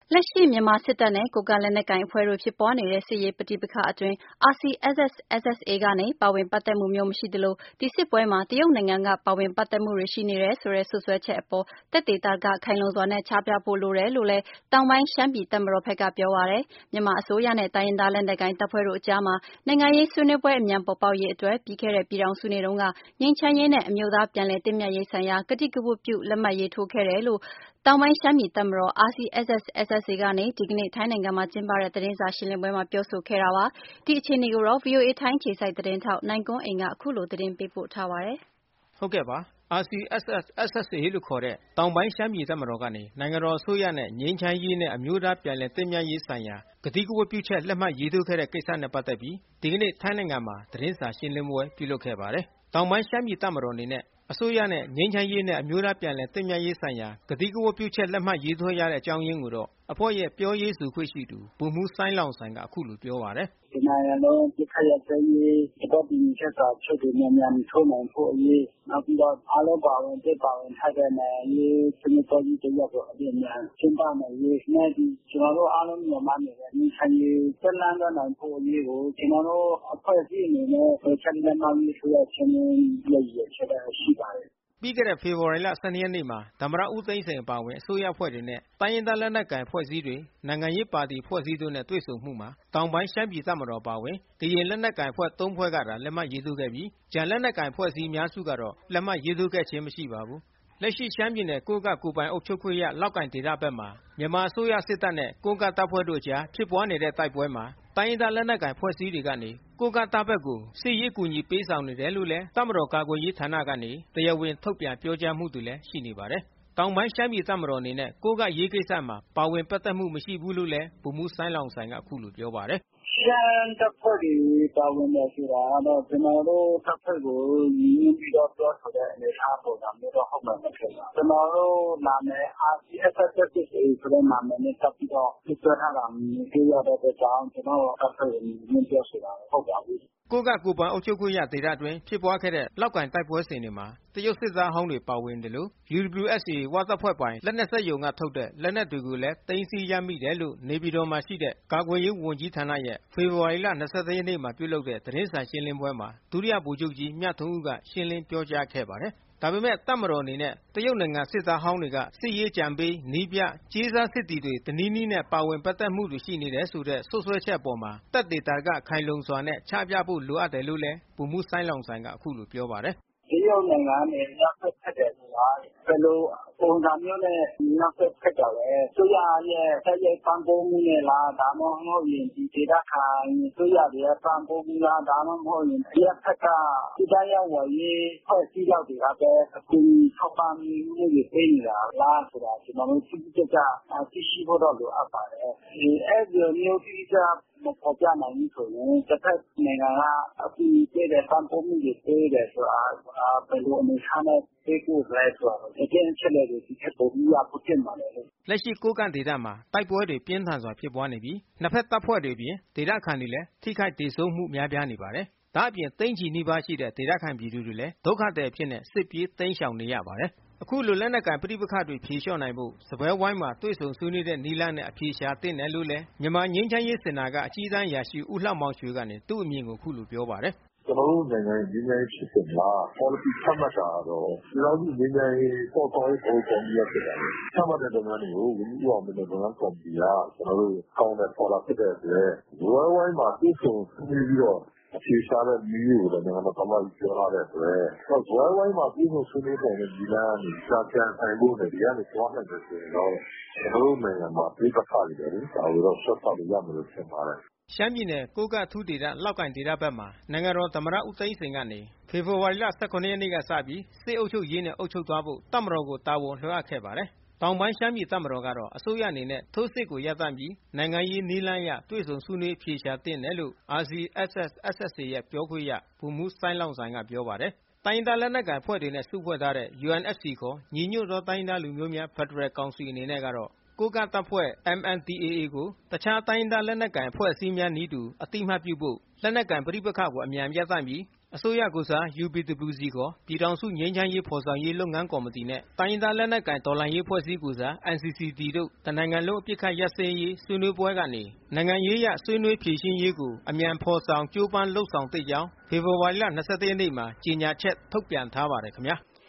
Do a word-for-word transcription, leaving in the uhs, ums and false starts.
လက်ရှိမြန်မာစစ်တပ်နဲ့ကိုးကန့်လက်နက်ကိုင်အဖွဲ့တို့ဖြစ်ပွားနေတဲ့စစ်ရေးပဋိပက္ခအတွင်း အာရ်စီအက်စ်အက်စ်အေ ကနေပါဝင်ပတ်သက်မှုမျိုးမရှိသလို ဒီစစ်ပွဲမှာတရုတ်နိုင်ငံကပါဝင်ပတ်သက်မှုတွေရှိနေတယ်ဆိုတဲ့စွပ်စွဲချက်အပေါ် သက်သေသာဓကခိုင်လုံစွာနဲ့ချပြဖို့လိုတယ်လို့လည်း တောင်ပိုင်းရှမ်းပြည်တပ်မတော်ဘက်ကပြောပါတယ်။ မြန်မာအစိုးရနဲ့တိုင်းရင်းသားလက်နက်ကိုင်တပ်ဖွဲ့တို့အကြားမှာ နိုင်ငံရေးဆွေးနွေးပွဲအမြန်ပေါ်ပေါက်ရေးအတွက် ပြီးခဲ့တဲ့ပြည်ထောင်စုနေ့တုန်းက ငြိမ်းချမ်းရေးနဲ့အမျိုးသားပြန်လည်သင့်မြတ်ရေးဆိုင်ရာ ကတိကဝတ်ပြုလက်မှတ်ရေးထိုးခဲ့တယ်လို့ တောင်ပိုင်းရှမ်းပြည်တပ်မတော် အာရ်စီအက်စ်အက်စ်အေ ကနေ ဒီကနေ့ထိုင်းနိုင်ငံမှာကျင်းပတဲ့သတင်းစာရှင်းလင်းပွဲမှာပြောဆိုခဲ့တာပါ။ ဒီအခြေအနေကိုတော့ ဗွီအိုအေထိုင်းအခြေစိုက်သတင်းထောက်နိုင်ကွန်းအိန်ကအခုလိုသတင်းပေးပို့ထားပါတယ်။ ဟုတ်ကဲ့ပါ။ အာရ်စီအက်စ်အက်စ်အေ လို့ခေါ်တဲ့တောင်ပိုင်းရှမ်းပြည်တပ်မတော်ကနေ နိုင်ငံတော်အစိုးရနဲ့ငြိမ်းချမ်းရေးနဲ့အမျိုးသားပြန်လည်သင့်မြတ်ရေးဆိုင်ရာ ကတိကဝတ်ပြုချက်လက်မှတ်ရေးထိုးခဲ့တဲ့ကိစ္စနဲ့ပတ်သက်ပြီး ဒီကနေ့ထိုင်းနိုင်ငံမှာသတင်းစာရှင်းလင်းပွဲပြုလုပ်ခဲ့ပါတယ်။ တောင်ပိုင်းရှမ်းပြည်တပ်မတော်အနေနဲ့ အစိုးရနဲ့ငြိမ်းချမ်းရေးနဲ့အမျိုးသားပြန်လည်သင့်မြတ်ရေးဆိုင်ရာ ကတိကဝတ်ပြုချက်လက်မှတ်ရေးထိုးရတဲ့အကြောင်းရင်းကိုတော့ အဖွဲ့ရဲ့ပြောရေးဆိုခွင့်ရှိသူ ဗိုလ်မှူးစိုင်းလောင်ဆိုင်ကအခုလိုပြောပါတယ်။ "တနိုင်ငံလုံးပစ်ခတ်ရပ်စဲရေးသဘောတူညီချက်စာချုပ်တွေမြန်မြန်ထိုးနိုင်ဖို့အရေး နောက်ပြီးတော့အားလုံးပါဝင်သင့်ပါဝင်ထိုက်တဲ့နိုင်ငံရေးဆွေးနွေးပွဲကြီးတရပ်ကိုအလျင်အမြန်ကျင်းပနိုင်ရေးနဲ့ဒီကျနော်တို့အားလုံးမျှော်မှန်းနေတဲ့ငြိမ်းချမ်းရေးတက်လှမ်းသွားနိုင်ဖို့အရေးကိုကျနော်တို့အဖွဲ့အစည်းအနေနဲ့ချက်လက်မှတ်ရေးထိုးရခြင်းရဲ့ရည်ရွယ်ချက်ရှိပါတယ်။ " ပြီးခဲ့တဲ့ဖေဖေါ်ဝါရီလ ၁၂ ရက်နေ့မှာ သမ္မတဦးသိန်းစိန်အပါအဝင်အစိုးရအဖွဲ့တွေနဲ့တိုင်းရင်းသားလက်နက်ကိုင်အဖွဲ့အစည်းတွေ နိုင်ငံရေးပါတီအဖွဲ့အစည်းတို့နဲ့တွေ့ဆုံမှုမှာ တောင်ပိုင်းရှမ်းပြည်တပ်မတော်အပါအဝင် ကရင်လက်နက်ကိုင်အဖွဲ့ သုံးဖွဲ့ကသာလက်မှတ်ရေးထိုးခဲ့ပြီး ကျန်လက်နက်ကိုင်အဖွဲ့အစည်းအများစုကတော့ လက်မှတ်ရေးထိုးခဲ့ခြင်းမရှိပါဘူး။ လက်ရှိရှမ်းပြည်နယ်ကိုးကန့်ကိုယ်ပိုင်အုပ်ချုပ်ခွင့်ရလောက်ကိုင်ဒေသဘက်မှာ မြန်မာအစိုးရစစ်တပ်နဲ့ကိုးကန့်တပ်ဖွဲ့တို့အကြားဖြစ်ပွါးနေတဲ့တိုက်ပွဲမှာ တိုင်းရင်းသားလက်နက်ကိုင်အဖွဲ့အစည်းတွေကနေ ကိုးကန့်တပ်ဘက်ကိုစစ်ရေးအကူအညီပေးဆောင်နေတယ်လို့လည်း တပ်မတော်ကာကွယ်ရေးဌာနကနေ တရားဝင်ထုတ်ပြန်ပြောကြားမှုတွေလည်းရှိနေပါတယ်။ တောင်ပိုင်းရှမ်းပြည်တပ်မတော်အနေနဲ့ ကိုးကန့်အရေးကိစ္စမှာပါဝင်ပတ်သက်မှုမရှိဘူးလို့လည်း ဗိုလ်မှူးစိုင်းလောင်ဆိုင်ကအခုလိုပြောပါတယ်။ "ရှမ်းတပ်ဖွဲ့တွေပါဝင်တယ်ဆိုတာကတော့ကျနော်တို့တပ်ဖွဲ့ကိုရည်ညွှန်းပြီးတော့ပြောဆိုတဲ့အနေအထားပုံစံမျိုးတော့ဟုတ်မယ်မထင်ပါဘူး။ကျနော်တို့နာမည် အာရ်စီအက်စ်အက်စ်အေ ဆိုတဲ့နာမည်နဲ့တပ်ပြီးတော့စွပ်စွဲထားတာမတွေ့ရတဲ့အတွက်ကြောင့်ကျနော်တို့တပ်ဖွဲ့ကိုရည်ညွှန်းပြောဆိုတာမဟုတ်ပါဘူး။ " ကိုးကန့်ကိုယ်ပိုင်အုပ်ချုပ်ခွင့်ရဒေသအတွင်းဖြစ်ပွါးခဲ့တဲ့လောက်ကိုင်တိုက်ပွဲစဉ်တွေမှာ တရုတ်စစ်သားဟောင်းတွေပါဝင်သလို ယူဒဘလျူအက်စ်အေ ဝတပ်ဖွဲ့ပိုင်လက်နက်စက်ရုံကထုတ်တဲ့လက်နက်တွေကိုလည်းသိမ်းဆည်းရမိတယ်လို့ နေပြည်တော်မှာရှိတဲ့ကာကွယ်ရေးဝန်ကြီးဌာနရဲ့ဖေဖေါ်ဝါရီလ ၂၁ ရက်နေ့မှာပြုလုပ်တဲ့သတင်းစာရှင်းလင်းပွဲမှာ ဒုတိယဗိုလ်ချုပ်ကြီးမြထွန်းဦးက ရှင်းလင်းပြောကြားခဲ့ပါတယ်။ ဒါပေမဲ့တပ်မတော်အနေနဲ့ တရုတ်နိုင်ငံစစ်သားဟောင်းတွေက စစ်ရေးအကြံပေး နည်းပြ ကြေးစားစစ်သည်တွေ တနည်းနည်းနဲ့ ပါဝင်ပတ်သက်မှုတွေရှိနေတယ်ဆိုတဲ့စွပ်စွဲချက်အပေါ် သက်သေသာဓကခိုင်လုံစွာနဲ့ချပြဖို့လိုအပ်တယ်လို့လည်း ဗိုလ်မှူးစိုင်းလောင်ဆိုင်ကအခုလိုပြောပါတယ်။ "တရုတ်နိုင်ငံကနေဝင်ရောက်စွက်ဖက်တယ်ဆိုတာဘယ်လိုပုံစံမျိုးနဲ့ဝင်ရောက်စွက်ဖက်တာလဲ။ အစိုးရရဲ့တိုက်ရိုက်ပံ့ပိုးမှုနဲ့လား ဒါမှမဟုတ်ရင်ဒေသခံအစိုးရတွေရဲ့ပံ့ပိုးမှုလား ဒါမှမဟုတ်ရင်အရပ်ဘက်ကကူသားရေးဝါရေးအဖွဲ့အစည်းတွေကပဲကူညီထောက်ပံ့မှုတွေပေးနေတာလားဆိုတာကျနော်တို့တိတိကျကျသိရှိဖို့တော့လိုအပ်ပါတယ်။ အဲဒီလိုမျိုးတိတိကျကျမဖေါ်ပြနိုင်ဘူးဆိုရင် တဖက်နိုင်ငံကအကူအညီပေးတယ်ပံ့ပိုးမှုတွေပေးတယ်ဆိုတာဘယ်လိုအနေအထားနဲ့ပေးပို့သလဲဆိုတာသတင်းအချက်အလက်တွေဒီထက်ပိုပြီးရဖို့သင့်ပါတယ်။ " လက်ရှိကိုးကန့်ဒေသမှာတိုက်ပွဲတွေပြင်းထန်စွာဖြစ်ပွါးနေပြီး နှစ်ဖက်တပ်ဖွဲ့တွေအပြင် ဒေသခံတွေလည်း ထိခိုက်သေဆုံးမှုများပြားနေပါတယ်။ ဒါ့အပြင်သိန်းချီနီးပါးရှိတဲ့ဒေသခံပြည်သူတွေလည်း ဒုက္ခသည်အဖြစ်စစ်ပြေးတိမ်းရှောင်နေရပါတယ်။ အခုလိုလက်နက်ကိုင်ပဋိပက္ခတွေဖြေလျှော့နိုင်ဖို့ စားပွဲဝိုင်းမှာတွေ့ဆုံဆွေးနွေးတဲ့နည်းလမ်းနဲ့အဖြေရှာသင့်တယ်လို့လည်း မြန်မာငြိမ်းချမ်းရေးစင်တာကအကြီးတန်းအရာရှိဦးလှမောင်ရွှေကနေ သူ့အမြင်ကိုအခုလိုပြောပါတယ်။ "ကျနော်တို့နိုင်ငံရဲ့ငြိမ်းချမ်းရေးဖြစ်စဉ်မှာ ပေါ်လစီချမှတ်တာကတော့ ပြည်ထောင်စုငြိမ်းချမ်းရေးဖော်ဆောင်ရေးဗဟိုကော်မတီကဖြစ်ပါတယ်။ ချမှတ်တဲ့လုပ်ငန်းတွေကို ဝန်ကြီးဦးအောင်မင်းနဲ့လုပ်ငန်းကော်မတီက ကျနော်တို့အကောင်အထည်ဖော်တာဖြစ်တဲ့အတွက် စားပွဲဝိုင်းမှာတွေ့ဆုံဆွေးနွေးပြီးတော့အဖြေရှာတဲ့နည်းကိုလည်းနိုင်ငံတော်သမ္မတကြီးပြောထားတဲ့အတွက် စားပွဲဝိုင်းမှာတွေ့ဆုံဆွေးနွေးနိုင်တဲ့နည်းလမ်းကနေရှာကြံနိုင်ဖို့နဲ့ဒီကနေသွားနိုင်မယ်ဆိုရင်တော့ ကျနော်တို့နိုင်ငံမှာပဋိပက္ခတွေပေါ့လေ ဒါကိုတော့လျှော့ချလို့ရမယ်လို့ထင်ပါတယ်။ " ရှမ်းပြည်နယ်ကိုးကန့်အထူးဒေသလောက်ကိုင်ဒေသဘက်မှာ နိုင်ငံတော်သမ္မတဦးသိန်းစိန်ကနေ ဖေဖေါ်ဝါရီလ ၁၇ ရက်နေ့ကစပြီး စစ်အုပ်ချုပ်ရေးနဲ့အုပ်ချုပ်သွားဖို့ တပ်မတော်ကိုတာဝန်လွှဲအပ်ခဲ့ပါတယ်။ တောင်ပိုင်းရှမ်းပြည်တပ်မတော်ကတော့ အစိုးရအနေနဲ့ထိုးစစ်ကိုရပ်တန့်ပြီး နိုင်ငံရေးနည်းလမ်းအရတွေ့ဆုံဆွေးနွေးအဖြေရှာသင့်တယ်လို့ အာရ်စီအက်စ်အက်စ်အေ ရဲ့ပြောခွင့်ရ ဗိုလ်မှူးစိုင်းလောင်ဆိုင်ကပြောပါတယ်။ တိုင်းရင်းသားလက်နက်ကိုင်အဖွဲ့တွေနဲ့စုဖွဲ့ထားတဲ့ ယူအန်အက်ဖ်စီ ခေါ် ညီညွတ်သောတိုင်းရင်းသားလူမျိုးများဖက်ဒရယ်ကောင်စီအနေနဲ့ကတော့ ကိုးကန့်တပ်ဖွဲ့ အမ်အန်ဒီအေအေ ကို တခြားတိုင်းရင်းသားလက်နက်ကိုင်အဖွဲ့အစည်းများနည်းတူ အသိအမှတ်ပြုဖို့ လက်နက်ကိုင်ပဋိပက္ခကိုအမြန်ရပ်တန့်ပြီးအစိုးရကိုယ်စား ယူ ပီ ဒဘလျူ စီ ခေါ် ပြည်ထောင်စုငြိမ်းချမ်းရေးဖော်ဆောင်ရေးလုပ်ငန်းကော်မတီနဲ့ တိုင်းရင်းသားလက်နက်ကိုင်တော်လှန်ရေးအဖွဲ့အစည်းကိုယ်စား အန် စီ စီ တီ တို့ တနိုင်ငံလုံးအပစ်ခတ်ရပ်စဲရေးဆွေးနွေးပွဲကနေ နိုင်ငံရေးအရဆွေးနွေးဖြေရှင်းရေးကို အမြန်ဖော်ဆောင်ကြိုးပမ်းလုပ်ဆောင်သင့်ကြောင်း ဖေဖေါ်ဝါရီလ ၂၁ ရက်နေ့မှာကြေညာချက်ထုတ်ပြန်ထားပါတယ်ခင်ဗျာ။